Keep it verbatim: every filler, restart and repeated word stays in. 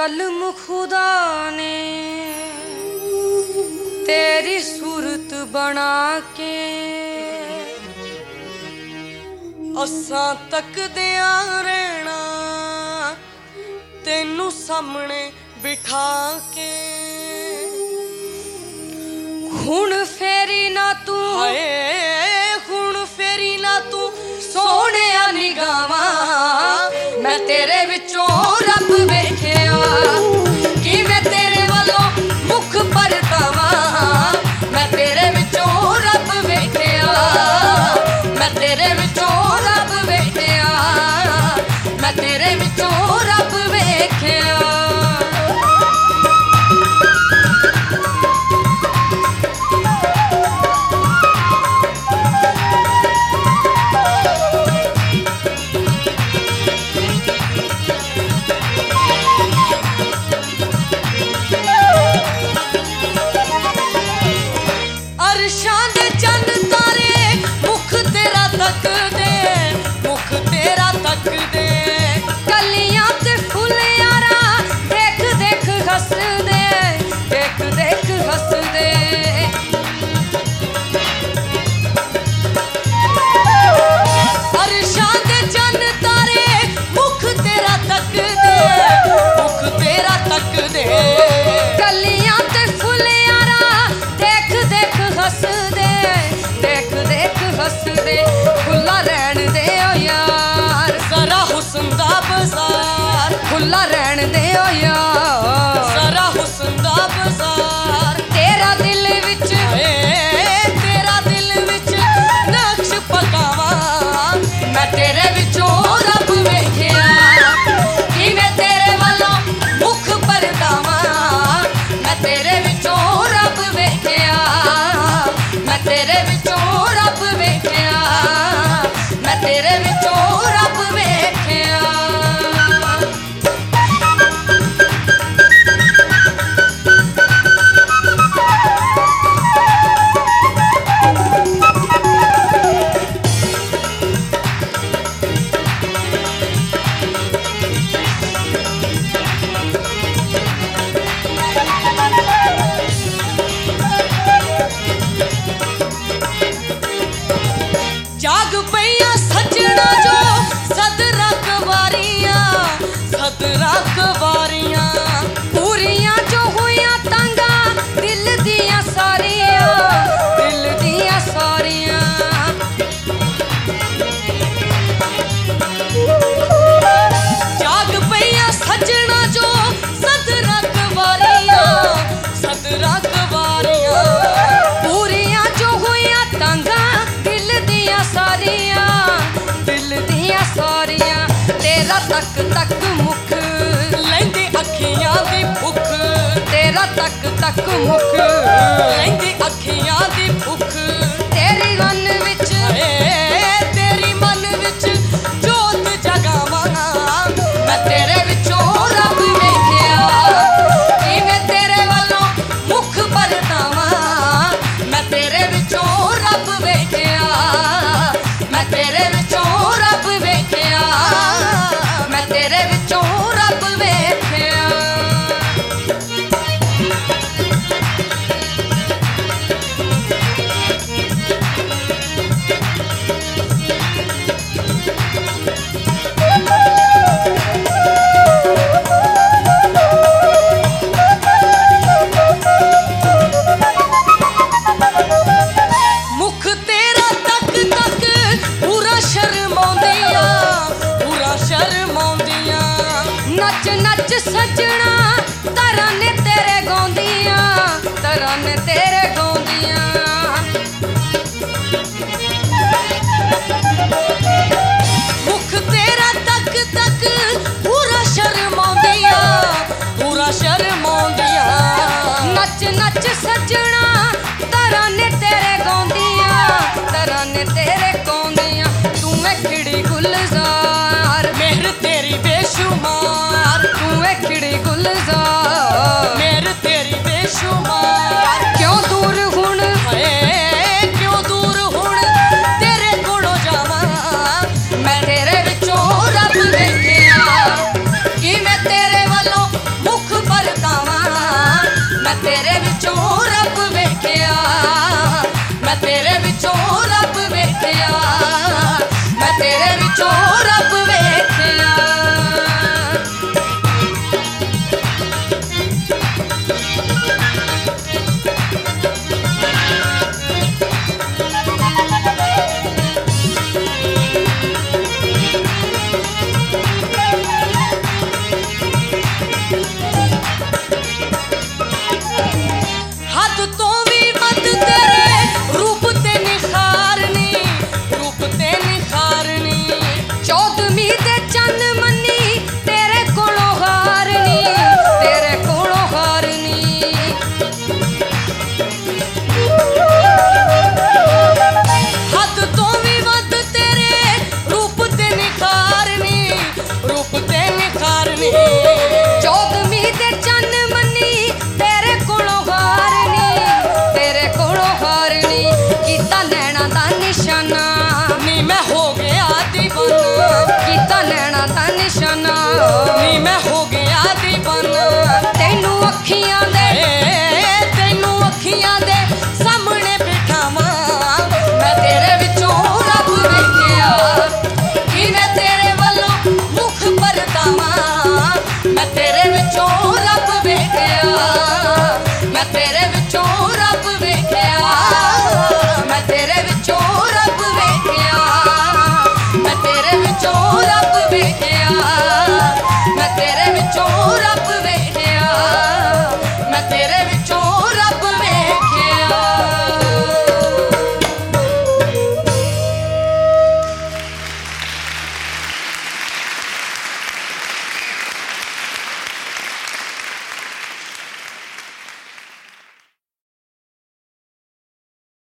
कलम खुदा ने तेरी सूरत बना के असां तकदियां रहना तेनू सामने बिठा के। हुण फेरी ना तू हाय हुण फेरी ना तू सोहणिया निगावां मैं तेरे विचों रब वेखिया कि मैं तेरे वालों मुख परतावां मैं तेरे विचों रब वेखिया मैं तेरे विचों रब वेखिया मैं तेरे विचों रब वेखिया। खुला रहन दे ओ यार जरा हुस्न दा बाजार खुला रहन दे ओ यार जरा हुस्न दा बाजार तेरा दिल विच तेरा दिल विच नक्श पकावां मैं तेरे विचों रब वेखिया कि मैं तेरे वालों मुख परतावां मैं तेरे विचों रब वेखिया मैं तेरे विचों रब वेखिया मैं तेरे विचों रब वेखिया। जाग पईया सजना जो सदरा कवारियां सदरा कवारियां पूरियां जो हुईयां तंगा दिल दियां सारियां दिल दियां सारियां जाग पईया सजना जो सदरा कवारियां सदरा कवारियां पूरियां जो हुईयां तंगा सारियां दिल दियां सारियां तेरा तक तक मुख लैंदी अखियां दी भुख तेरा तक तक मुख लैंदी अखियां दी भुख तेरी मन विच तेरी मन विच जोत जगावां मैं तेरे विचों रब वेखिया कि मैं तेरे वालों मुख परतावां मैं तेरे विचों रब वेखिया मैं तेरे विचों रब वेखिया मैं तेरे विचों रब वेखिया। मुख तेरा तक तक पूरा शर्माउंदियां पूरा शर्माउंदियां नच नच सजना तराने तेरे गाउंदियां तराने तेरे गाउंदियां मुख तेरा तक तक पूरा शर्माउंदियां पूरा शर्माउंदियां नच नच सजना तराने तेरे गाउंदियां तराने तेरे गाउंदियां तू मैं खिड़ी गुलजार मेहर तेरी बेशुमार तू मैं खिड़ी गुलजार मेहर तेरी बेशुमार क्यों दूर हुण क्यों दूर हुण तेरे कोलों जावां मैं तेरे विचों रब वेखिया कि मैं तेरे वालों मुख विचों रब वेखिया। हद तो भी मत तेरे रूप ते निखारनी, रूप ते निखारनी। चौदहवीं ते चंद मनी तेरे कोलों हारनी, तेरे कोलों हारनी। हद तो भी मत तेरे रूप ते निखारनी, रूप ते निखारनी। चौदहवीं ते चंद मनी तेरे कोलों हारनी, तेरे कोलों हारनी। कीता नैना दा निशाना नी मैं हो गया दीवाना, कीता नैना दा निशाना नी मैं हो गया दीवाना। तैनू अखियां दे, तैनू अखियां दे सामने बिठावां, मैं तेरे विचों रब वेखिया। कि मैं तेरे वल्लों मुख परतावां, मैं तेरे विचों रब वेखिया। मैं तेरे विचों रब वेखिया, मैं तेरे विचों रब वेखिया। मैं तेरे विचों रब वेखिया, मैं तेरे विचों रब वेखिया।